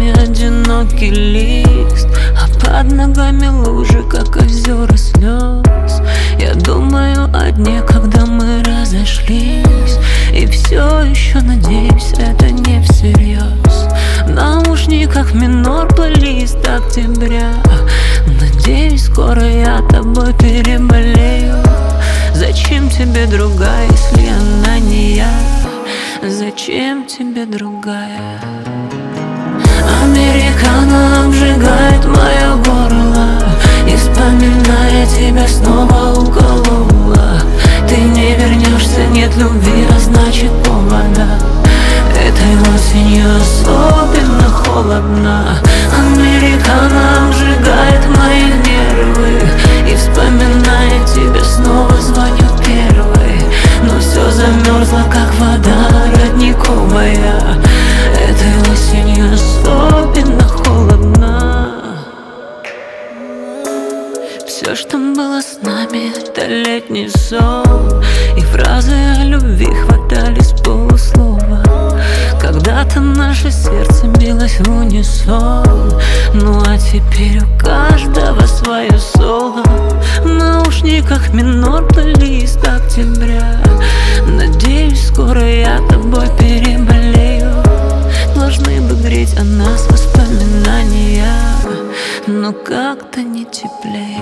нами одинокий лист, а под ногами лужи, как озера слез. Я думаю о дне, когда мы разошлись, и все еще надеюсь, это не всерьез. В наушниках минор плейлист октября. Надеюсь, скоро я тобой переболею. Зачем тебе другая, если она не я? Зачем тебе другая? Американо обжигает мое горло, и вспоминая тебя снова уколола. Ты не вернешься, нет любви, а значит повода. Этой осенью особенно холодно. Американо обжигает мои нервы, и вспоминая тебя снова звоню первый. Но все замерзло, как вода родниковая. Этой осенью особенно холодно. Все, что было с нами, это летний сон, и фразы о любви хватали с полуслова. Когда-то наше сердце билось в унисон, ну а теперь у каждого свое соло. В наушниках минор плейлист октября. Надеюсь, скоро я тобой переболею. Должны бы греть о нас воспоминания, но как-то не теплее.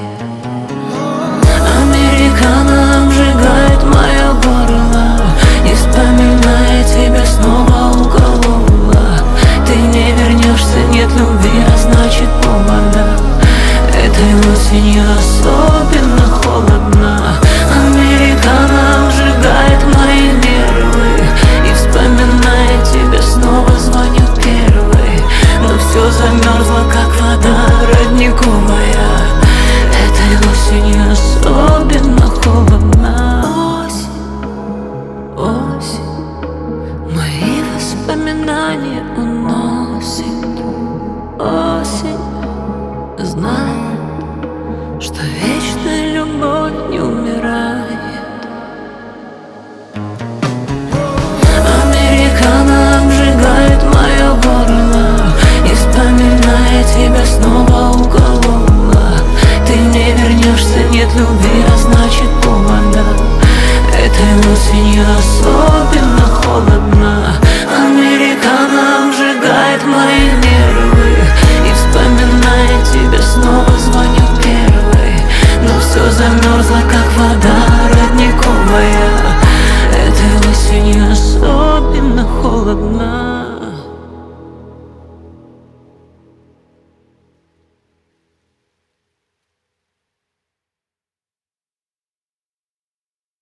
Американо обжигает мое горло, и вспоминая тебя снова уколола. Ты не вернешься, нет любви, а значит повода. Этой осенью особенно холодно. Американо обжигает мои нервы, и вспоминая тебя снова звоню первый. Но все замерзло, как вода родниковая. Этой осенью особенно холодно. Осень, осень, мои воспоминания уносит. Осень знает, что вечная любовь не умирает. Американо обжигает мое горло, и вспоминая тебя снова уколола. Ты не вернешься, нет любви, а значит повода. Этой осенью